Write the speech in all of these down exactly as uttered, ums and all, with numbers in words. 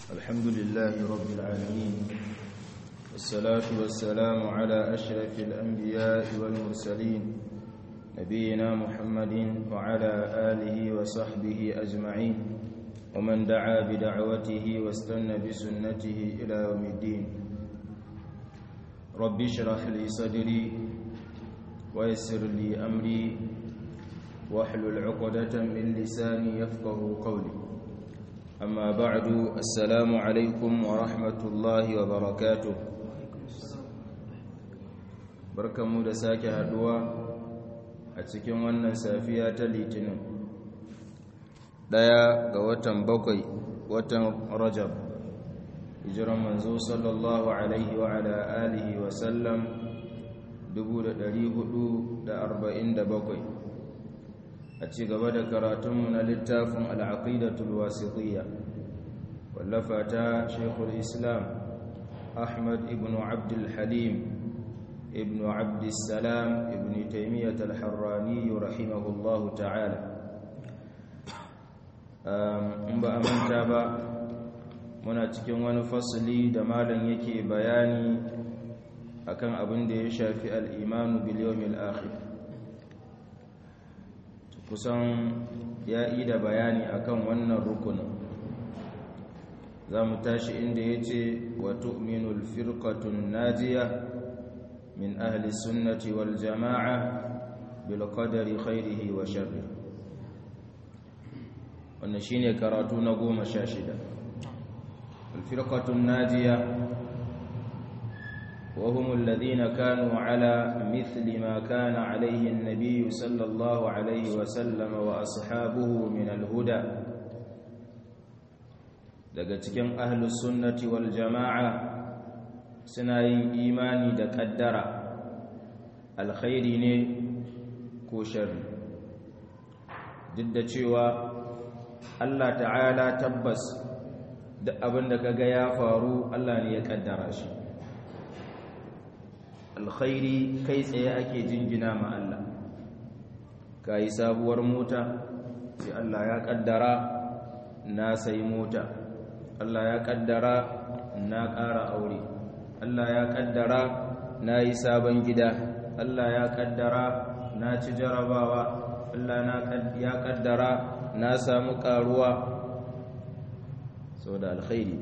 الحمد لله رب العالمين والصلاة والسلام على أشرف الأنبياء والمرسلين نبينا محمد وعلى آله وصحبه أجمعين ومن دعا بدعوته واستنى بسنته إلى يوم الدين رب اشرح لي صدري ويسر لي أمري واحلل عقدة من لساني يفقه قولي أما بعد السلام عليكم ورحمة الله وبركاته barkamu da sake haduwa a cikin wannan safiya ta litinin daya ga watan bakwai watan rajab hijiran manzo sallallahu alaihi wa ala alihi wa sallam dubu da dari hudu da arba'in da bakwai a ci gaba da karatunmu na littafin al'aqidatul wasitiyya wallafa ta shekul islam ahmad ibn abdul halim ibn abdussalam ibn taimiyyat al-harrani rahimahullahu ta'ala in ba a manta ba muna cikin wani fasili da malam yake bayani akan abin da ya shafi al-imanu bil yawmil akhir kusan ya yi da bayani akan wannan rukunin za mu tashi inda ya ce wa tu'minul firqatun najiya min ahli sunnati wal jama'a bil qadari khairihi wa sharrihi wannan shine karatu na goma sha shida al firqatun najiya وهم الذين كانوا على مثل ما كان عليه النبي صلى الله عليه وسلم وأصحابه من الهدى daga cikin ahlus sunnati wal jama'a suna yin imani da kaddara alkhairi ne ko sharri duk da cewa Allah ta'ala tabbas duk abin da kaga ya faru Allah ne ya kaddara shi alkhairi kai tsaye ake jingina ma Allah kai sabuwar mota sai Allah ya kaddara na sai mota Allah ya kaddara na ƙara aure Allah ya kaddara na yi sabon gida Allah ya kaddara na ci jarabawa Allah ya kaddara na samu ƙaruwa saboda alkhairi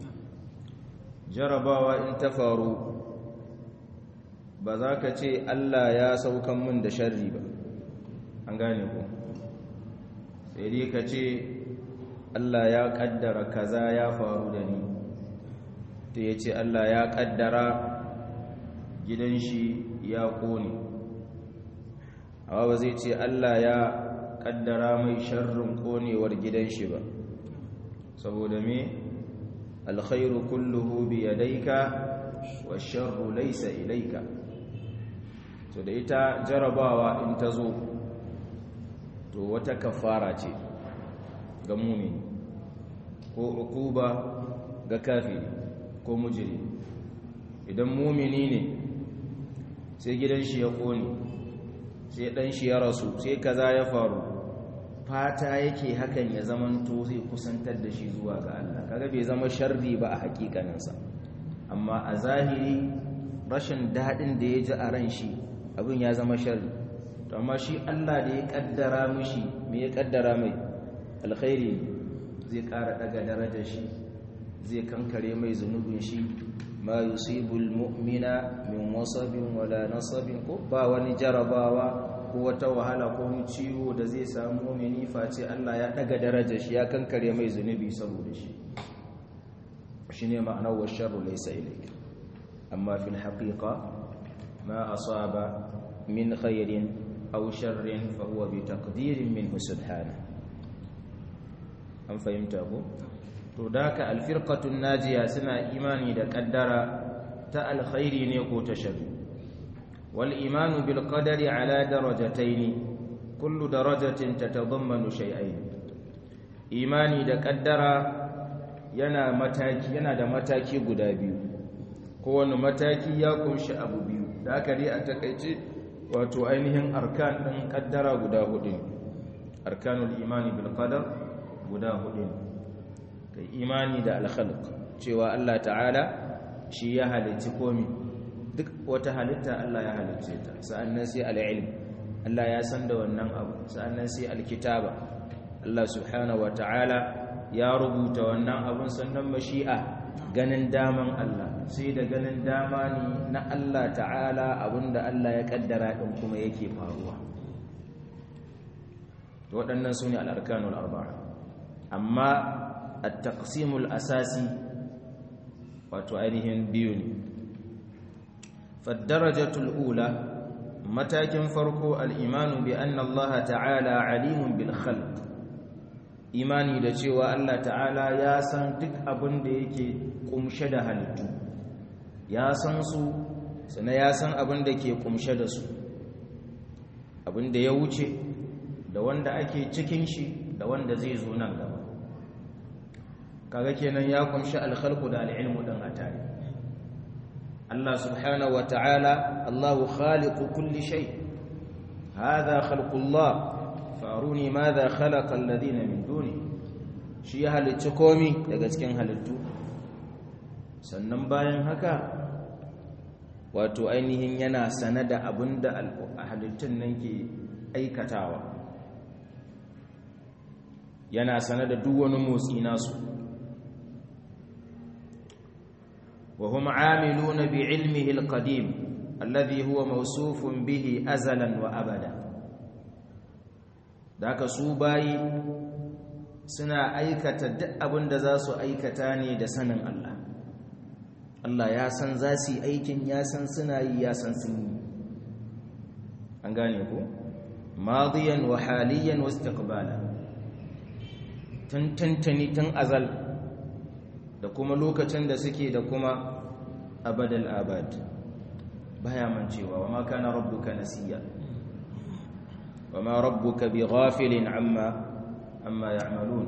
jarabawa in ta faru ba za ka ce Allah ya saukan mun da sharri ba an gane ku sai dai ka ce Allah ya kaddara kaza ya faru da ni to ya ce Allah ya kaddara gidan shi ya kone amma ba zai ce Allah ya kaddara mai sharrin konewar gidan shi ba saboda me alkhairu kulluhu bi yadayka wash-sharru laysa ilayka to da ita jarabawa in ta zo to wata kafara ce ga mumini ko ukuba ga kafiri ko mujiri idan mumini ne sai gidan shi ya kone sai dan shi ya rasu sai kaza ya faru fata yake hakan ya zamanto zai kusantar da shi zuwa ga Allah kaga bai zama sharri ba a hakikaninsa amma a zahiri rashin dadin da ya ji a ran shi abin ya zama sharri to amma shi Allah da ya kaddara mishi me ya kaddara mai alkhairi zai ƙara daga darajar shi zai kankare mai zunubin shi ma yusibul mu'mina min wasabin wala nasabin ko ba wani jarabawa ko wata wahala ko wani ciwo da zai samu mu'mini face Allah ya daga darajar shi ya kankare mai zunubi saboda shi shine ma'anar wa sharru laysa ilayka amma fil haqiqa ما أصاب من خير أو شر فهو بتقدير منه سبحانه أم فهمته؟ توداك الفرقة الناجية سنة إيماني دا قدر تا الخير نيكو تشر والإيمان بالقدر على درجتين كل درجة تتضمن شيئين إيماني دا قدر yana mataki yana da mataki guda biyu kowane mataki ya kunshi abu biyu da aka dai a takaice wato ainihin arkan ɗin ƙaddara guda hudu arkanul imani bil qadar guda hudu kai imani da al-khalq cewa Allah ta'ala shi ya halicci komai duk wata halitta Allah ya halicce ta sa'annan sai al-ilm Allah ya san da wannan abu sa'annan sai al-kitaba Allah subhanahu wa ta'ala ya rubuta wannan abun sannan mashi'a ganin daman Allah sai da ganin dama ne na Allah ta'ala abinda Allah ya kaddara din kuma yake faruwa to waɗannan sune al-arkanul arba'a amma at-taqsimul asasi wato ainihin biyu ne fad-darajatul ula matakin farko al-imanu bi anna Allah ta'ala alimun bil khalq imani da cewa Allah ta'ala ya san duk abin da yake kumshe da halittu ya san su sannan ya san abin da ke kumshe da su abin da ya wuce da wanda ake cikin shi da wanda zai zo nan gaba kaga kenan ya kumshi al-khalqu da al-ilmu din a tare Allah subhanahu wa ta'ala Allahu khaliqu kulli shay hadha khalqullah faruni madha khalaqa alladhina min duni shi ya halicci komi daga cikin halittu sannan bayan haka wato ainihin yana sanada abinda halittun nan ke aikatawa yana sanada duk wani motsi nasu wa hum amiluna bi ilmihi alqadim alladhi huwa mawsufun bihi azalan wa abada daka su bayi suna aikata duk abinda za su aikata ne da sanin Allah Allah ya san za su yi aikin ya san suna yi ya san sun yi an gane ku madiyan wa haliyan wa istiqbala tun tantani tun azal da kuma lokacin da suke da kuma abadal abad baya mancewa wa ma kana rabbuka nasiya wa ma rabbuka bighafilin amma amma ya'malun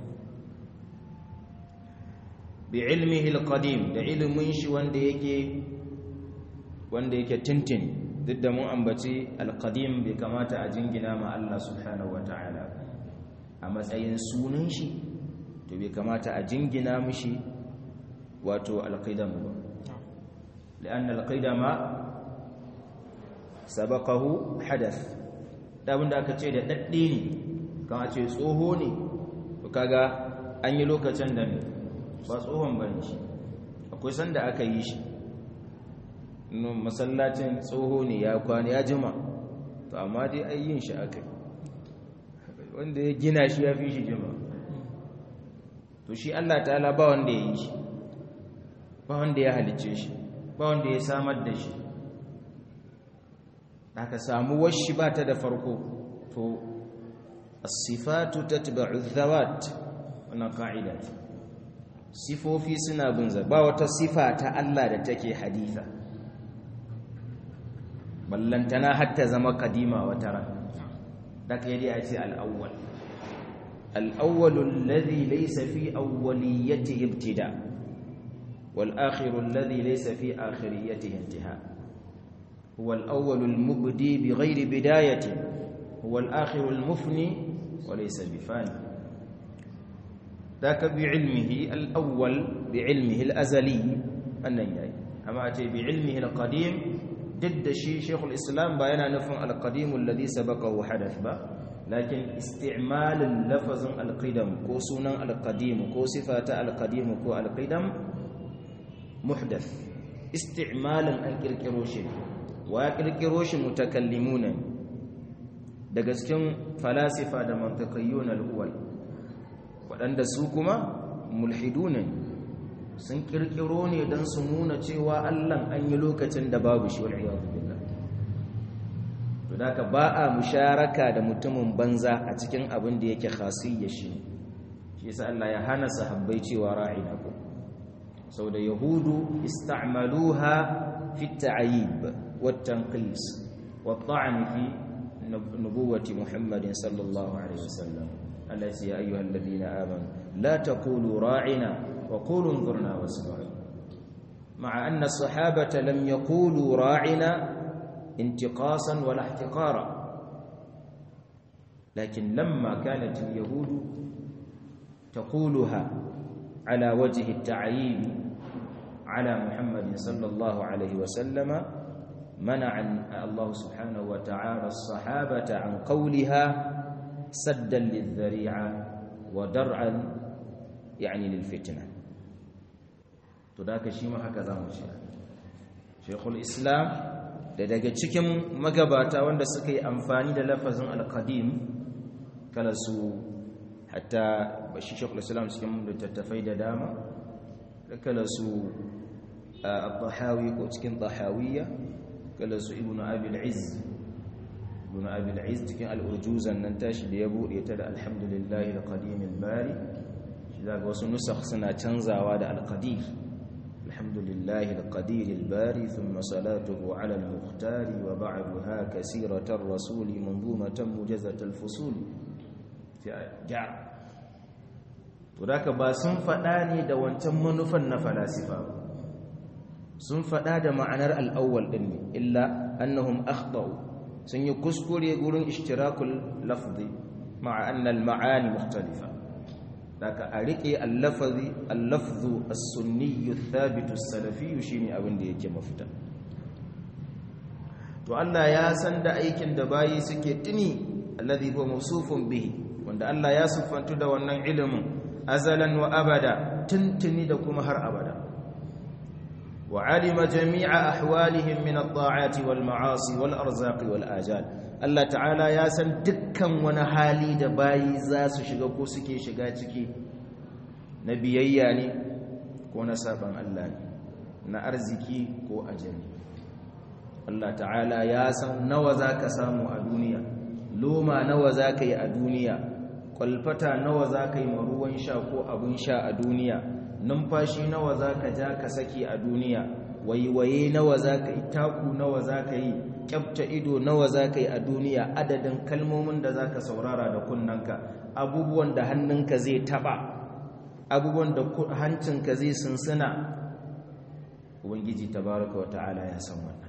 bi'ilmihi alqadim da ilmin shi wanda yake wanda yake tintin duk da mun ambaci alqadim bai kamata a jingina ma Allah subhanahu wataala a matsayin sunan shi to bai kamata a jingina mishi wato alqidam ba لأن القدم سبقه حدث da abinda aka ce da dadde ne kan a ce tsoho ne to kaga an yi lokacin da ne ba tsohon bane shi akwai sanda aka yi shi masallacin tsoho ne ya kwana ya jima to amma dai ai yin shi aka yi wanda ya gina shi ya fi shi jima to shi Allah ta'ala ba wanda ya yi shi ba wanda ya halicce shi ba wanda ya samar da shi aka samu washi ba ta da farko to as-sifatu tatba'u adh-dhawat wannan ka'ida ce sifofi suna bin za ba wata sifa ta Allah da take haditha ballantana hatta zama kadima wata ran da kai dai a ce al-awwal al-awwal alladhi laysa fi awwaliyatihi ibtida' wal-akhir alladhi laysa fi akhiriyatihi intihā' huwa al-awwal al-mubdi bighayri bidayatin huwa al-akhir al-mufni wa laysa bifani ذاك بعلمه الأول بعلمه الأزلي أنن ياي أما أتي بعلمه القديم ضد شيء شيخ الإسلام بيان نفهم القديم الذي سبقه حدث با لكن استعمال اللفظ القدم كو سنن القديم كو صفات القديم كو القدم محدث استعمال الكركروش وكركروش متكلمون daga cikin falasifa da mantiqiyun al-awwal waɗanda su kuma mulhiduna sun kirkiro ne don su nuna cewa Allah an yi lokacin da babu shi wal iyadu billah to daka ba a musharaka da mutumin banza a cikin abin da yake khasiyya shi shi yasa Allah ya hana sahabbai cewa ra'ina ku saboda yahudu ista'maluha fi at-ta'yib wat-tanqis wat-ta'n fi nubuwwati Muhammadin sallallahu alaihi wasallam التي يا أيها الذين آمنوا لا تقولوا راعنا وقولوا انظرنا واسمعوا مع أن الصحابة لم يقولوا راعنا انتقاصا ولا احتقارا لكن لما كانت اليهود تقولها ala wajhi at-ta'yib ala Muhammadin sallallahu alaihi wa sallama منع الله سبحانه وتعالى الصحابة عن قولها سدا للذريعة ودرعا يعني للفتنة تداك شيما هكذا مشي شيخ الإسلام da daga cikin magabata wanda suka yi amfani da lafazin alqadim kala su hatta bashi shaykhul islam cikin littattafai da dama da kala su al-tahawi ko cikin tahawiyya kala su ibn abi al-izz ibn abi al-izz cikin al-ujuzan nan tashi da ya bude ta da alhamdulillahi al-qadim al-bari shi daga wasu nusakh suna canzawa da al-qadir alhamdulillahi al-qadir al-bari thumma salatuhu ala al-mukhtar wa ba'daha kaseeratan ar-rasul manzumatan mujazat al-fusul ja to daka ba sun fada ne da wancan manufan na falasifa ba sun faɗa da ma'anar al'awwal ɗin ne illa annahum akhtau sun yi kuskure gurin ishtirakul lafzi ma'a annal ma'ani mukhtalifa daga a riƙe al-lafzi al-lafzu as-sunni thabitu as-salafi shine abin da yake mafita to Allah ya san da aikin da bayi suke tuni alladhi huwa mawsufun bihi wanda Allah ya siffantu da wannan ilimin azalan wa abada tuntuni da kuma har abada وعلم جميع أحوالهم من الطاعات والمعاصي والأرزاق والآجال الله تعالى يا سن دكان wani hali da bayi za su shiga ko suke shiga ciki na biyayya ne ko na saban Allah ne na arziki ko ajali Allah ta'ala ya san nawa zaka samu a duniya loma nawa zaka yi a duniya kwalfata nawa zaka yi ruwan sha ko abun sha a duniya numfashi nawa zaka ja ka saki a duniya waiwaye nawa zaka yi taku nawa zaka yi kyafta ido nawa zaka yi a duniya adadin kalmomin da zaka saurara da kunnanka abubuwan da hannunka zai taba abubuwan da hancinka zai sunsuna ubangiji tabaraka wa ta'ala ya san wannan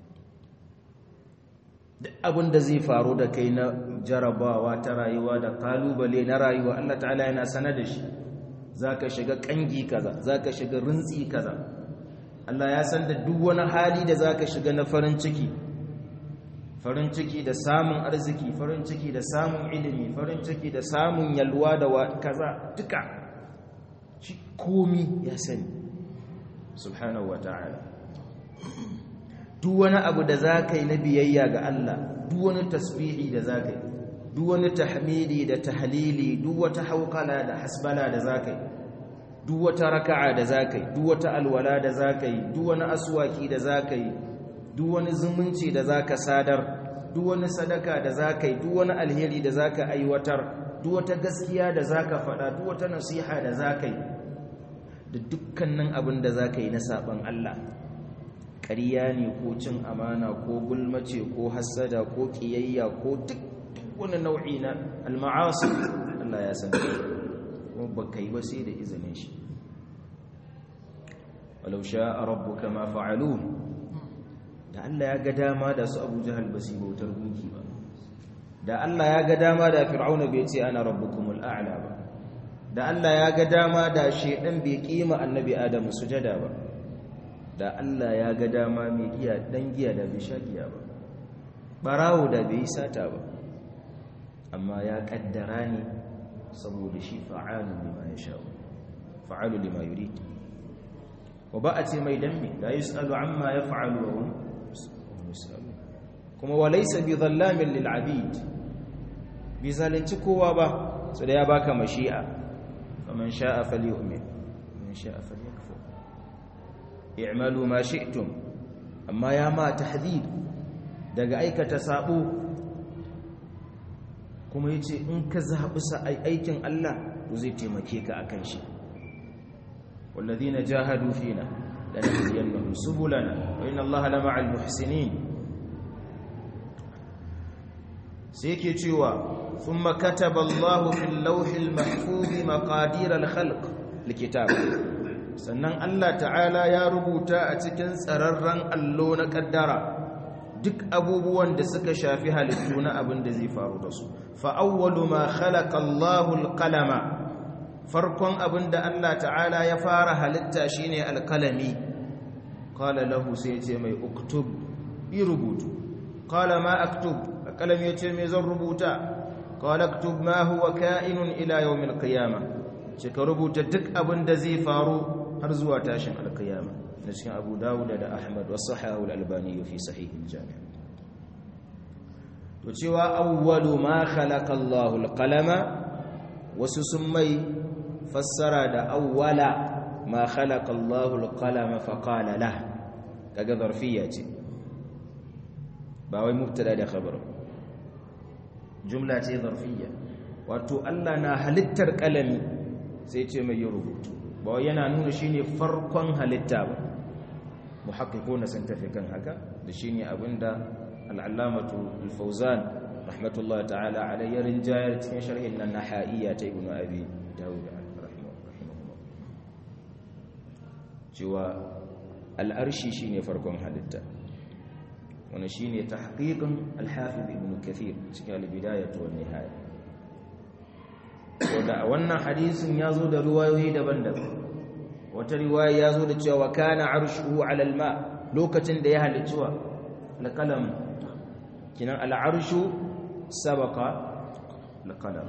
duk abin da zai faru da kai na jarabawa ta rayuwa da kalubale na rayuwa Allah ta'ala yana sanar da shi zaka shiga kangi kaza zaka shiga rintsi kaza Allah ya san da duk wani hali da zaka shiga na farin ciki farin ciki da samun arziki farin ciki da samun ilimi farin ciki da samun yalwa da kaza duka shi komi ya sani subhanahu wata'ala duk wani abu da zaka yi na biyayya ga Allah duk wani tasbihi da zaka yi duk wani tahmidi da tahlili duk wata hauqala da hasbala da zakai duk wata raka'a da zakai duk wata alwala da zakai duk wani aswaki da zakai duk wani zumunci da zaka sadar duk wani sadaka da zakai duk wani alheri da zaka aiwatar duk wata gaskiya da zaka faɗa duk wata nasiha da zakai da dukkanin abin da zakai na saban Allah ƙarya ne ko cin amana ko gulmace ko hassada ko kiyayya ko duk wani nau'i na al-ma'asi Allah ya san kuma baka yi ba sai da izinin shi walau sha'a rabbuka ma fa'alu da Allah ya ga dama da su Abu Jahal ba su bautar gunki ba da Allah ya ga dama da Fir'auna bai ce ana rabbukumul a'la ba da Allah ya ga dama da shedan bai kima annabi Adam sujada ba da Allah ya ga dama mai giya dan giya da bai sha giya ba barawo da bai sata ba amma ya kaddara ne saboda shi fa'alu lima yasha fa'alu lima yurid wa ba a ce mai dambe la yusalu amma yaf'alu wa hum yusalu kuma wa laysa bi dhallamin lil abid bi zalunci kowa ba sai da ya baka mashi'a faman sha'a falyu'min man sha'a falyakfur i'malu ma shi'tum amma ya ma tahdid daga aikata sabo kuma yace in ka zabi sa aikin Allah to zai taimake ka akan shi walladhina jahadu fina lanahdiyannahum subulana wa inna Allaha lama'al muhsinin sai yake cewa thumma kataba Allahu fil lawhil mahfuz maqadir al khalq likitab sannan Allah ta'ala ya rubuta a cikin tsararren allo na kaddara duk abubuwan da suka shafi halittu na abin da zai faru da su fa awwalu ma khalaqa Allahu al-qalama farkon abinda Allah ta'ala ya fara halitta shine alkalami qala lahu sai ce mai uktub yi rubutu qala ma aktub alkalami yace me zan rubuta qala aktub ma huwa ka'inun ila yawmil qiyamah ce ka rubuta duk abinda zai faru har zuwa tashin alqiyama da cikin Abu Dawud da Ahmad wa sahahu al-Albani fi sahih al-Jami' to cewa awwalu ma khalaqa Allahu al-qalama wasu sun mai fassara da awwala ma khalaqa Allahu al-qalama fa qala lah kaga zarfiyya ce ba wai mubtada da khabar jumla ce zarfiyya wato Allah na halittar kalami sai ce mai rubutu ba yana nuna shine farkon halitta ba muhaqqiquna sun tafi kan haka da shine abinda al-allamatu al-fawzan rahmatullahi ta'ala alayhi rinjayar cikin sharhin nan nahaiya ta ibnu abi dawud rahimahullah cewa al-arshi shine farkon halitta wannan shine tahqiqin al-hafiz ibn kathir cikin al-bidayah wa an-nihaya wanda wannan hadisin yazo da riwayoyi daban-daban wata riwaya yazo da cewa kana arshuhu 'ala al-ma lokacin da ya halicci wa al-qalam kinan al-arshu sabaqa al-qalam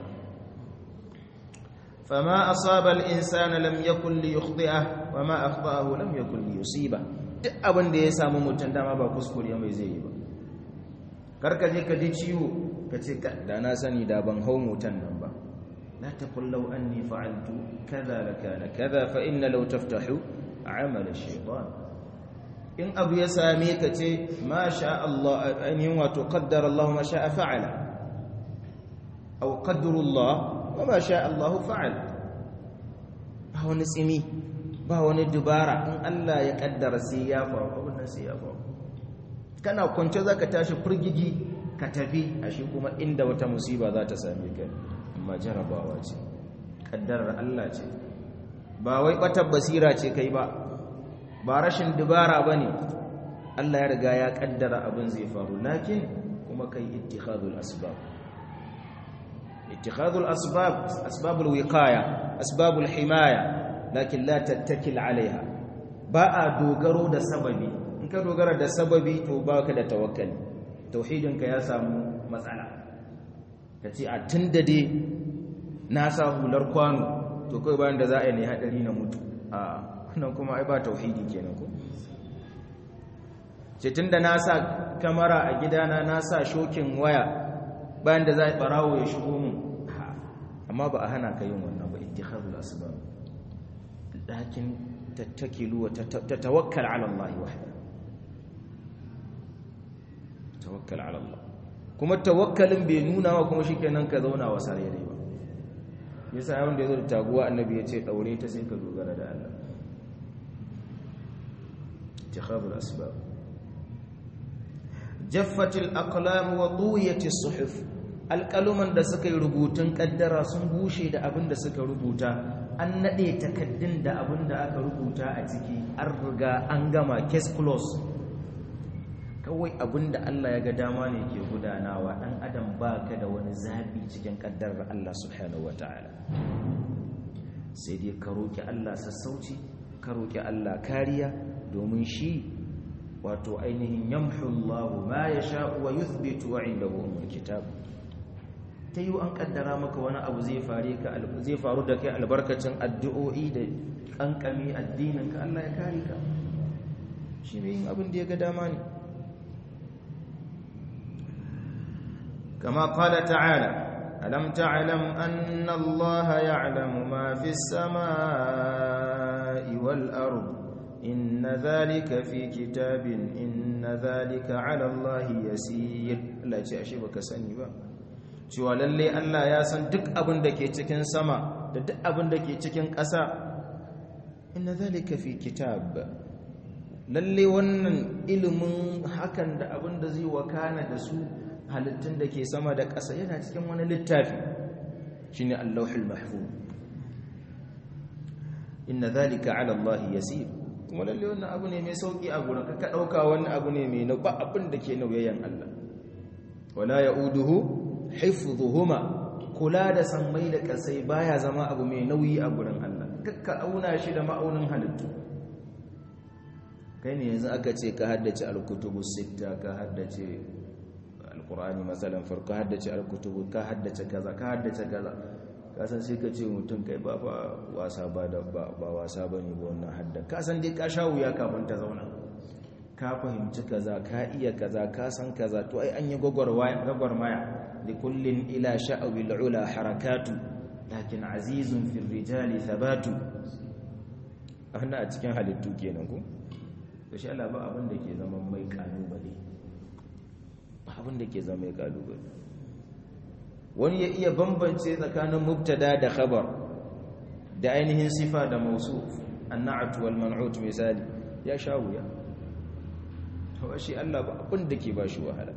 fama asaba al-insana lam yakun li yukhti'ah wa ma akhta'ahu lam yakun li yusiba duk abin da ya samu mutum dama ba kuskure mai zai yi ba karka je ka ji ciwo ka ce da na sani da ban hau mutan nan ba la taqul law anni fa'altu kaza lakana kaza fa inna law taftahu a'mal ash-shaytan in abu ya same ka ce ma sha Allah ainihin wato qaddara Allah ma sha fa'ala aw qaddaru Allah wa ma sha Allah fa'ala ba wani tsimi ba wani dubara in Allah ya kaddara sai ya faru abin nan sai ya faru kana kwance zaka tashi furgigi ka tafi ashe kuma inda wata musiba za ta same ka amma jarabawa ce kaddarar Allah ce ba wai batar basira ce kai ba ba rashin dubara bane Allah ya riga ya kaddara abin zai faru lakin kuma kai ittikhadul asbab ittikhadul asbab asbabul wiqaya asbabul himaya lakin la tattakil alaiha ba a dogaro da sababi in ka dogara da sababi to baka da tawakkali tauhidinka ya samu matsala kace a tunda dai na sa hular kwano to kai bayan da za a yi ne hadari na mutu a wannan kuma ai ba tauhidi kenan ko ce tunda na sa kamera a gidana na sa shokin waya bayan da za a barawo ya shigo mun amma ba a hana ka yin wannan ba ittikhadul asbab لكن تتكلوا وتتوكل على الله وحده توكل على الله kuma tawakkalin bai nuna wa kuma shikenan ka zauna wa sare dai ba yasa yayin da yazo da taguwa annabi ya ce daure ta sai ka dogara da Allah ittikhadul asbab jaffatil aqlam wa tuwiyatis suhuf alqaluman da suka yi rubutun kaddara sun bushe da abin da suka rubuta an nade takaddun da abin da aka rubuta a ciki an riga an gama case close kawai abin da Allah ya ga dama ne ke gudanawa dan adam baka da wani zabi cikin kaddarar Allah subhanahu wataala sai dai ka roki Allah sassauci ka roki Allah kariya domin shi wato ainihin yamhu Allahu ma yasha wa yuthbitu wa indahu umul kitab ta yi an kaddara maka wani abu zai faru da kai albarkacin addu'o'i da kankami addininka Allah ya kare ka shi ne yin abin da ya ga dama ne kama qala ta'ala alam ta'lam anna Allah ya'lamu ma fi as-samaa'i wal ard inna dhalika fi kitabin inna dhalika 'ala Allah yasir Allah ce ashe baka sani ba cewa lalle Allah ya san duk abin da ke cikin sama da duk abin da ke cikin ƙasa inna zalika fi kitab lalle wannan ilimin hakan da abin da zai wakana da su halittun da ke sama da ƙasa yana cikin wani littafi shine Allahul Mahfuz inna zalika ala Allah yasir kuma lalle wannan abu ne mai sauki a gurin ka dauka wani abu ne mai na ba abin da ke nauyayen Allah wala yauduhu hifdhuhuma kula da sammai da kasai baya zama abu mai nauyi a gurin Allah kakka auna shi da ma'aunin halittu kai ne yanzu aka ce ka haddace al-kutubu sitta ka haddace al-qur'ani masalan farko haddace al-kutubu ka haddace kaza ka haddace kaza kasan sai ka ce mutum kai ba ba wasa ba da ba wasa bane ba wannan hadda kasan dai ka sha wuya kafin ta zauna ka fahimci kaza ka iya kaza ka san kaza to ai an yi gwagwarmaya likullin ila sha'abil ula harakatu lakin azizun fil rijali thabatu ana a cikin halittu kenan ko to shi Allah ba abin da ke zama mai kalubale ba abin da ke zama mai kalubale wani ya iya bambance tsakanin mubtada da khabar da ainihin sifa da mawsuf an-na'at wal man'ut misali ya sha wuya to shi Allah ba abin da ke ba shi wahala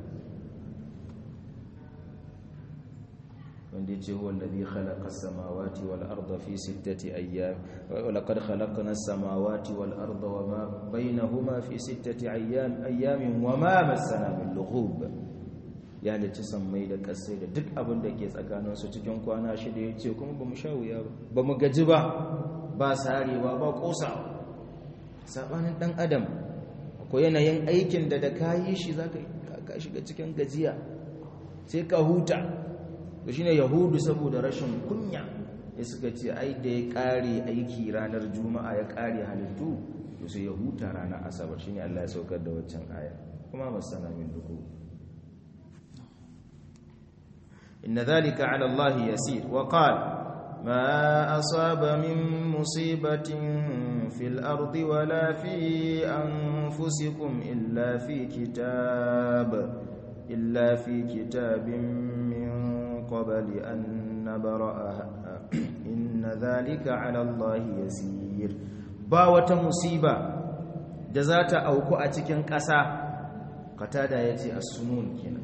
wanda yace huwa alladhi khalaqa as-samawati wal arda fi sittati ayyam wa laqad khalaqna as-samawati wal arda wama bainahuma fi sittati ayyam ayyamin wama massana min lughub ya halicci sammai da kasai da duk abin da ke tsakanin su cikin kwana shida yace kuma bamu sha wuya ba bamu gaji ba ba sarewa ba kosa sabanin dan adam akwai yanayin aikin da da kayi shi zaka ka shiga cikin gajiya sai ka huta to shine yahudu saboda rashin kunya ya suka ce ai da ya kare aiki ranar juma'a ya kare halittu to sai ya huta ranar asabar shine Allah ya saukar da waccan aya kuma masana min duku inna dhalika 'ala Allah yasir wa qala ma asaba min musibatin fil ardi wala fi anfusikum illa fi kitab illa fi kitabin قبل أن نبرأها إن ذلك على الله يسير با wata musiba da za ta auku a cikin ƙasa katada yace as-sunun kenan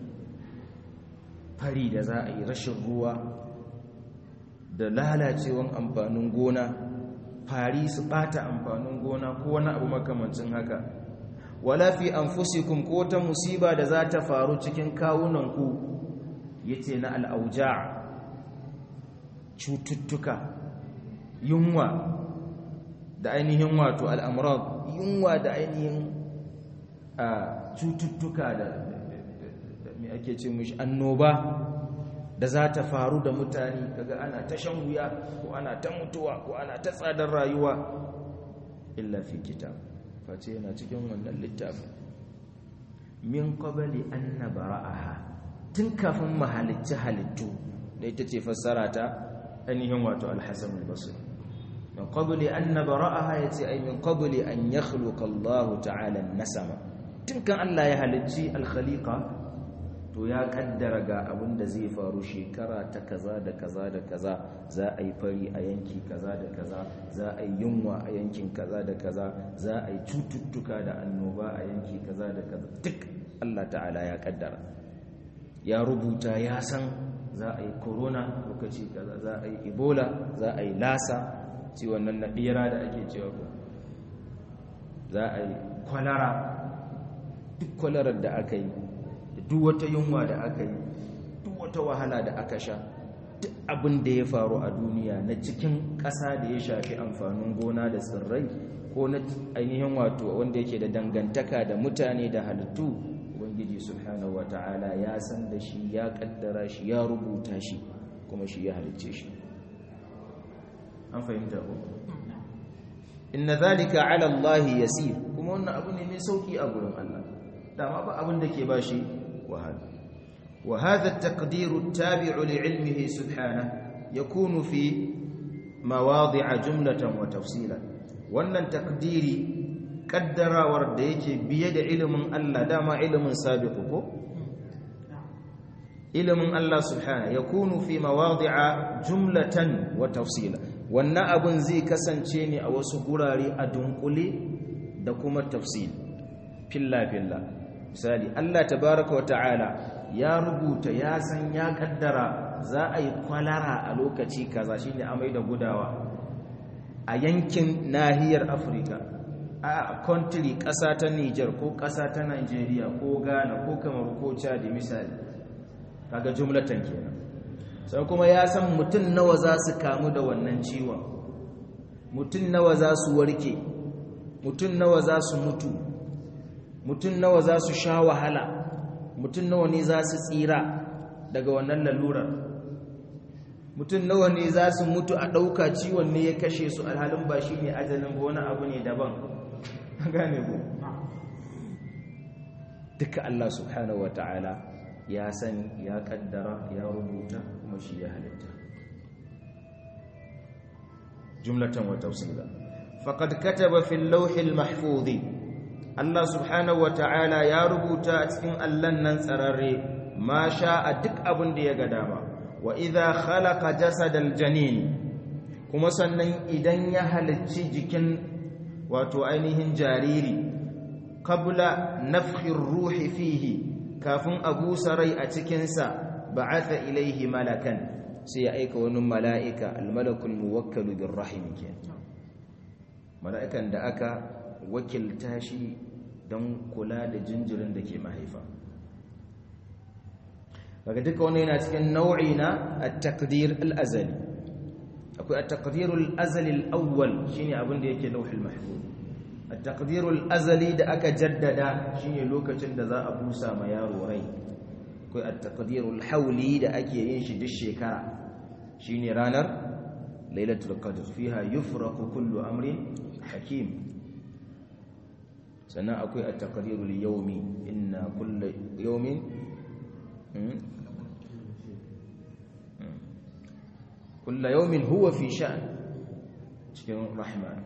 fari da za a yi rashin ruwa da lalacewan amfanin gona fari su bata amfanin gona ko wani abu makamancin haka wala fi anfusikum ko ta musiba da za ta faru cikin kawunanku yace na al'auja cututtuka yunwa da ainihin wato al'amurad yunwa da ainihin cututtuka da me ake ce mishi annoba da za ta faru da mutane kaga ana ta shan wuya ko ana ta mutuwa ko ana ta tsadar rayuwa illa fi kitab face yana cikin wannan littafin min qabli an nabra'aha tun kafin mahalicci halittu da ita ce fassara ta ainihin wato al-Hasan al-Basri min qabli an nabra'aha yace ay min qabli an yakhluqa Allah ta'ala an-nasama tun kan Allah ya halicci al-khaliqa to ya kaddara ga abinda zai faru shekara ta kaza da kaza da kaza za a yi fari a yanki kaza da kaza za a yi yunwa a yankin kaza da kaza za a yi cututtuka da annoba a yanki kaza da kaza duk Allah ta'ala ya kaddara ya rubuta ya san za a yi corona lokaci kaza za a yi ebola za a yi lasa ciwon nan na bera da ake cewa ko za a yi kwalara duk kwalarar da aka yi duk wata yunwa da aka yi duk wata wahala da aka sha duk abin da ya faru a duniya na cikin ƙasa da ya shafi amfanin gona da tsirrai ko na ainihin wato wanda yake da dangantaka da mutane da halittu ubangiji subhanahu wata'ala ya san da shi ya kaddara shi ya rubuta shi kuma shi ya halicce shi an fahimta ko inna zalika ala Allah yasir kuma wannan abu ne mai sauki a gurin Allah dama ba abin da ke bashi wahala wa hadha at-taqdir at-tabi'u li'ilmihi subhanahu yakunu fi mawadi'a jumlatan wa tafsilan wannan takdiri kaddarawar da yake biye da ilimin Allah dama ilimin sabiqu ko ilimin Allah subhanahu yakunu fi mawadi'a jumlatan wa tafsila wannan abun zai kasance ne a wasu gurare a dunkule da kuma tafsil filla filla misali Allah tabaaraka wa ta'ala ya rubuta ya san ya kaddara za a yi kwalara a lokaci kaza shine amai da gudawa a yankin nahiyar Afirka a country ƙasa ta Niger ko ƙasa ta Nigeria ko Ghana ko Kamaru ko Chad misali kaga jumlatan kenan sai kuma ya san mutum nawa za su kamu da wannan ciwon, mutum nawa za su warke, mutum nawa za su mutu, mutum nawa za su sha wahala, mutum nawa ne za su tsira daga wannan lalurar, mutum nawa ne za su mutu a ɗauka ciwon ne ya kashe su alhalin ba shi ne ajalin ba wani abu ne daban. Gane ku? Duka Allah subhanahu wa ta'ala ya sani, ya kaddara, ya rubuta, kuma shi ya halitta. Jumlatan wa tafsila. Faqad kataba fil lawhil mahfuz. Allah subhanahu wa ta'ala ya rubuta a cikin Allahn nan tsararre ma sha'a duk abin da ya ga dama. Wa idha khalaqa jasadal janin, kuma sannan idan ya halicci jikin wato ainihin jariri qabla nafkhir ruhi fihi, kafin a busa rai a cikinsa, ba'atha ilaihi malakan, sai ya aika wani mala'ika, almalakul muwakkalu bir rahim, mala'ikan da aka wakilta shi don kula da jinjirin da ke mahaifa. daga duka wani yana cikin nau'i na at-taqdir al-azali. Akwai at-taqdir al-azali al-awwal, shine abin da yake lauhul mahfuz. at-taqdir al-azali da aka jaddada shine lokacin da za a busa ma yaro rai. Akwai at-taqdir al-hawli da ake yin shi duk shekara, shine ranar lailatul qadr, fiha yufraqu kullu amrin hakim. Sannan akwai at-taqdir al-yawmi, inna kullu yawmin kulla yawmin huwa fi sha'n, cikin rahman.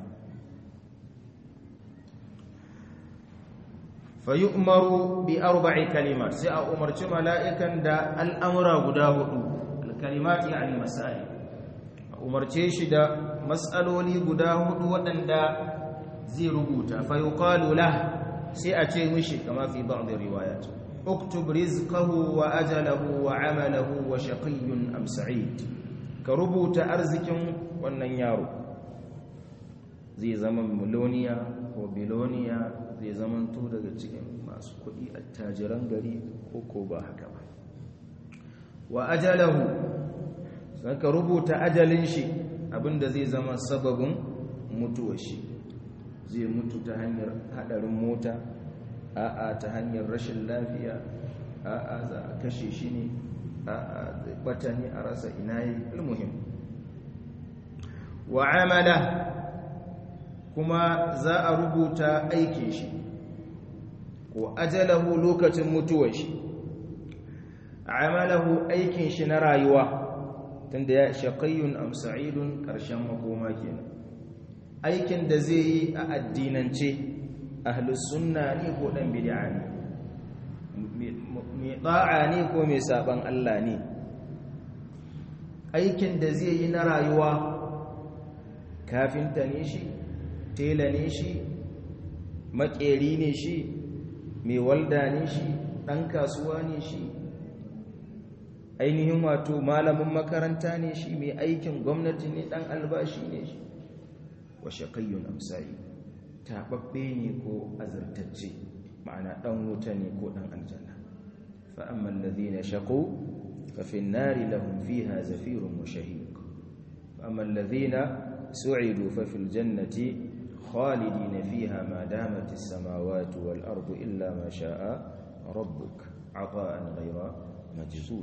fa yu'maru bi arba'i kalimat, sai a umarci mala'ikan da al'amura guda hudu. al-kalimat yani masail, a umarce shi da mas'aloli guda hudu waɗanda zai rubuta. fa yuqalu lah, sai a ce mishi kama fi ba'd riwayat, uktub rizqahu wa ajalahu wa amalahu wa shaqiyyun am sa'id. Ka rubuta arzikin wannan yaro, zai zama miloniya ko biloniya, zai zama to daga cikin masu kuɗi attajiran gari ko ko ba haka ba. Wa ajalahu, sai ka rubuta ajalin shi, abinda zai zama sababin mutuwar shi. Zai mutu ta hanyar hadarin mota, a'a ta hanyar rashin lafiya, a'a za a kashe shi ne, a'a bata ne a rasa ina yi, ilmuhim. Wa amala, kuma za a rubuta aikin shi, ko ajalahu lokacin mutuwar shi, amalahu aikin shi na rayuwa, tunda ya shaqiyyun am sa'idun, karshen makoma kenan. Aikin da zai yi a addinance, ahlus sunna ne ko dan bid'a ne, mai ta'a ne ko mai saban Allah ne. Aikin da zai yi na rayuwa, kafinta ne shi, tela ne shi, makeri ne shi, mai walda ne shi, dan kasuwa ne shi, ainihin wato malamin makaranta ne shi, mai aikin gwamnati ne, dan albashi ne shi. Wa shaqiyyun am sa'id, tababbe ne ko azartacce, ma'ana dan wuta ne ko dan aljanna. Fa amma alladhina shaqu fa fi an-nari lahum fiha zafirun wa shahiq, wa amma alladhina su'idu fa fil jannati khalidina fiha ma damat as-samawati wal ardu illa ma sha'a rabbuk ata'an ghayra majzuz.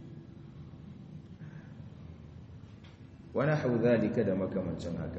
wa nahwu dhalika, da makamancin haka.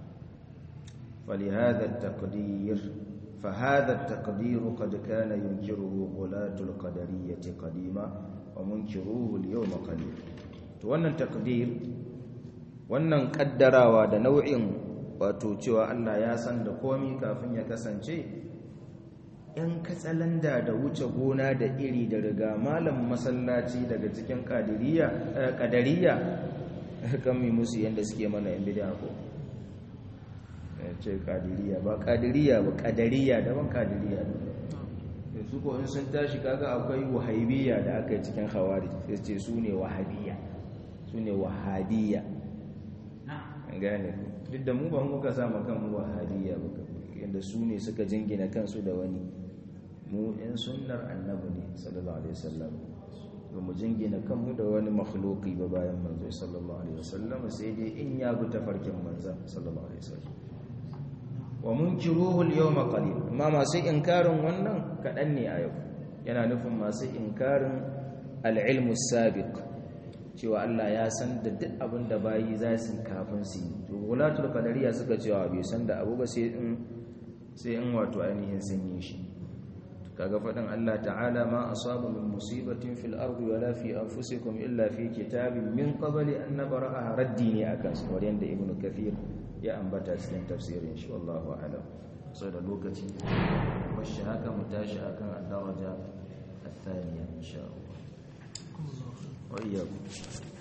فلهذا التقدير فهذا التقدير قد كان ينكره غلاة القدرية قديما ومنكروه اليوم قليل. to wannan takdir, wannan kaddarawa da nau'in wato cewa Allah ya san da komai kafin ya kasance, yan katsalanda da wuce gona da iri da riga malam masallaci daga cikin qadiriyya qadariyya kan mi musu yanda suke mana yan bid'a ko ce kadiriya, ba kadiriya ba kadariya daban, kadiriya da su ko in sun tashi kaga akwai wahabiyya da aka yi cikin khawarij, sai ce su ne wahabiyya, su ne wahabiyya. an gane duk da mu ba mu ka sama kanmu wahabiyya ba, yanda su ne suka jingina kansu da wani. mu in sunnar annabi ne sallallahu alaihi wasallam, ba mu jingina kanmu da wani makhluki ba bayan manzo sallallahu alaihi wasallam sai dai in ya bi tafarkin manzo sallallahu alaihi wasallam wa munkiruhu al-yawma qalil amma masu inkarin wannan kadan ne a yau yana nufin masu inkarin al-ilmu sabiq cewa Allah ya san da duk abin da bayi za su kafin su yi to gulatul qadariya suka cewa bai san da abu ba sai in sai in wato ainihin sun yi shi kaga faɗin Allah ta'ala ma asaba min musibatin fil ardi wala fi anfusikum illa fi kitabin min qabli an nabraha raddi ne akan su wanda ibnu kathir ya ambata cikin tafsirin shi wallahu a'lam sai da lokaci bashi haka mu tashi akan ad-daraja الثانية إن شاء الله وإياكم